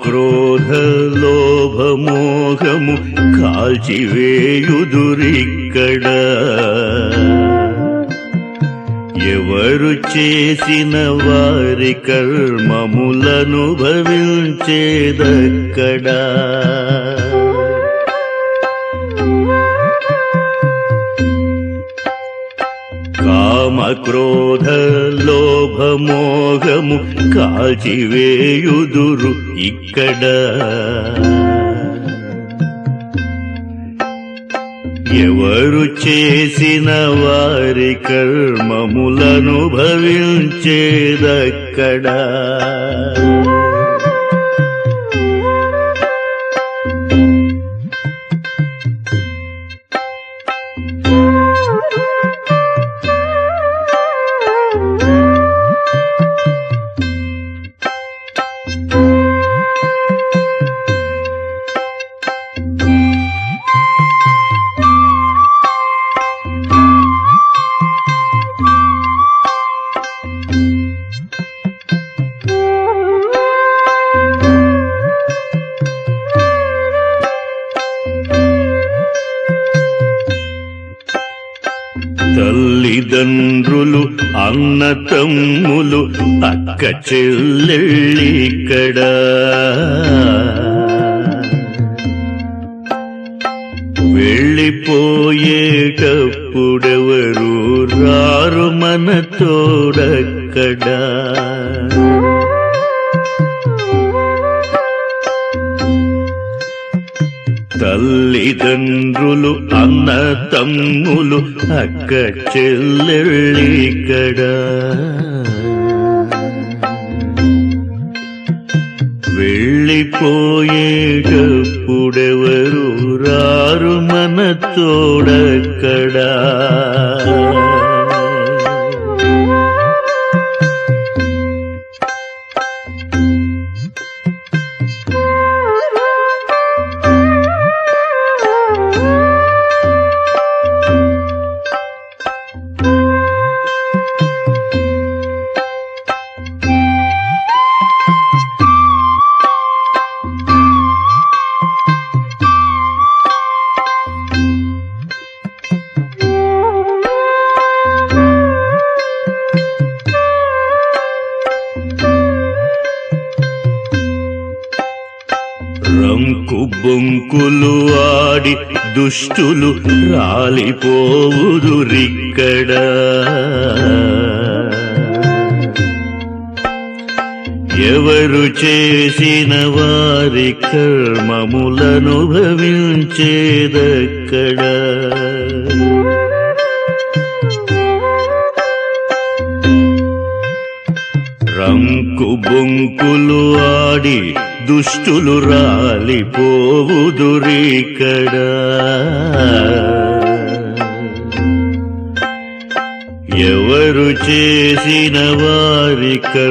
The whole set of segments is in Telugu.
క్రోధ లోభ మోహము కాల్చివేయుదురిక్కడ. ఎవరు చేసిన వారి కర్మములనుభవించేదక్కడా. కామ క్రోధ లోభ మోహము కాల్చివేయుదురు ఇక్కడ. ఎవరు చేసిన వారి కర్మములనుభవించేదక్కడా. తల్లిదండ్రులు అన్న తమ్ములు అక్క చెల్లెళ్ళిక్కడ. వెళ్ళిపోయేటప్పుడెవరు రారు మన తోడక్కడా. తల్లిదండ్రులు అన్న తమ్ములు అక్క చెల్లెళ్ళిక్కడ. వెళ్ళిపోయేటప్పుడెవరు రారు మన తోడక్కడా. రంకు బొంకులు ఆడి దుష్టులు రాలిపోవుదురిక్కడ. ఎవరు చేసిన వారి కర్మములనుభవించేదక్కడా. రంకు బొంకులు ఆడి దుష్టులు రాలిపోవుదురిక్కడ. ఎవరు చేసిన వారి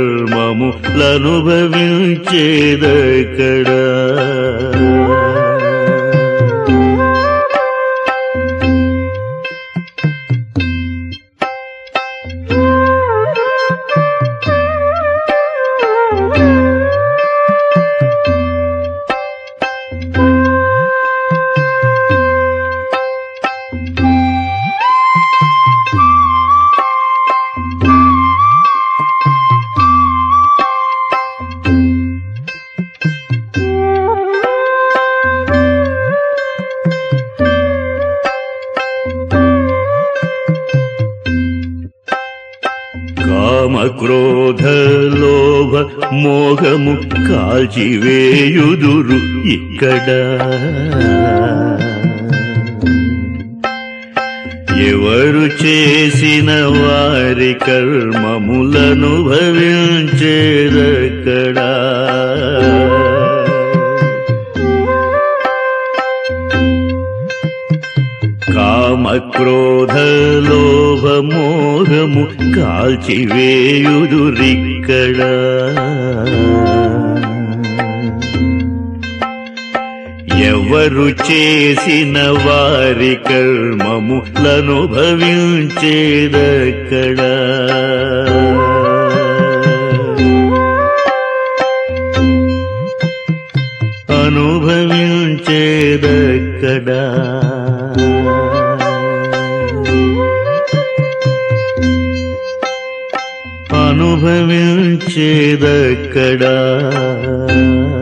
కర్మములనుభవించేదక్కడా. కామ క్రోధ లోభ మోహము కాల్చివేయుదురు ఇక్కడ. ఎవరు చేసిన వారి కర్మములనుభవించేదక్కడా. కామ క్రోధ లోభ మోహము కాల్చివేయుదురిక్కడ. ఎవరు చేసిన వారి కర్మములనుభవించేదక్కడా. అనుభవించేదెక్కడా అనుభవించేదెక్కడా